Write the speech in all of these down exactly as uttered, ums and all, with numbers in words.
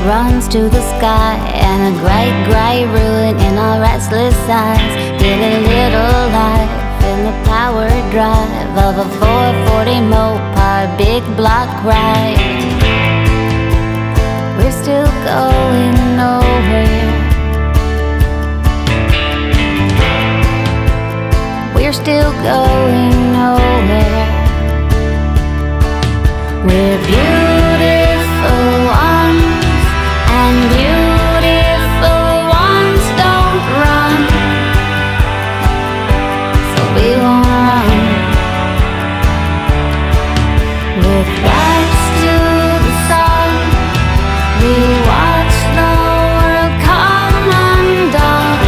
runs to the sky, and a great grey ruin in our restless eyes. Feel a little life in the power drive of a four forty Mopar big block ride. We're still going nowhere. We're still going nowhere. We're beautiful ones, and beautiful ones don't run, so we won't run. With backs to the sun, we watch the world come undone.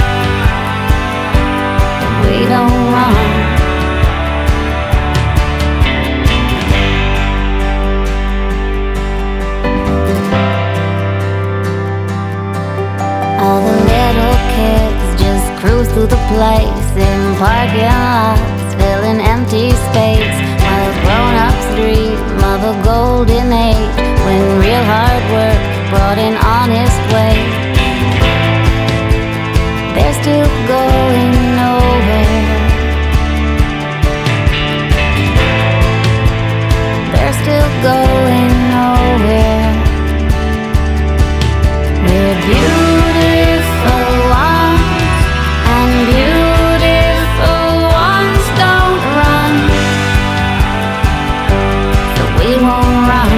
We don't run. All the little kids just cruise through the place in parking lots, filling empty space, while grown-ups dream of a golden age when real hard work brought an honest wage. They're still going nowhere. They're still going nowhere. We're beautiful ones, and beautiful ones don't run, so we won't run.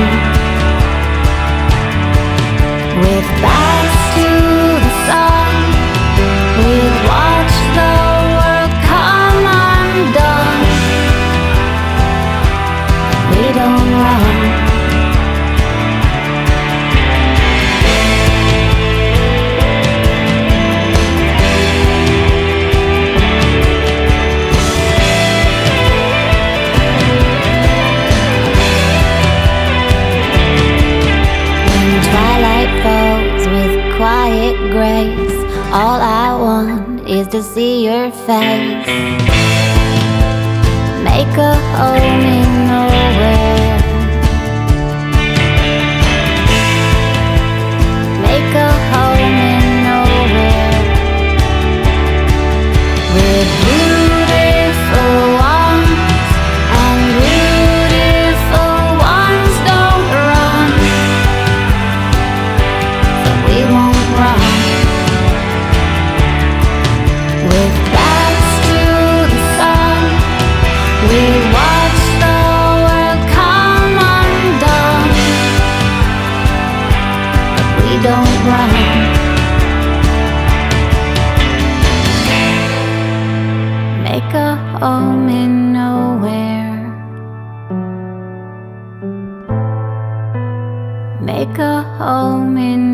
With backs to the sun, we watch the world come undone. We don't run. When twilight falls with quiet grace, all I want is to see your face. Make a home in nowhere. Make a home in nowhere. We're beautiful ones, and beautiful ones don't run, so we won't run. With backs to the sun, we watch the world come undone, but we don't run. Make a home in nowhere. Make a home in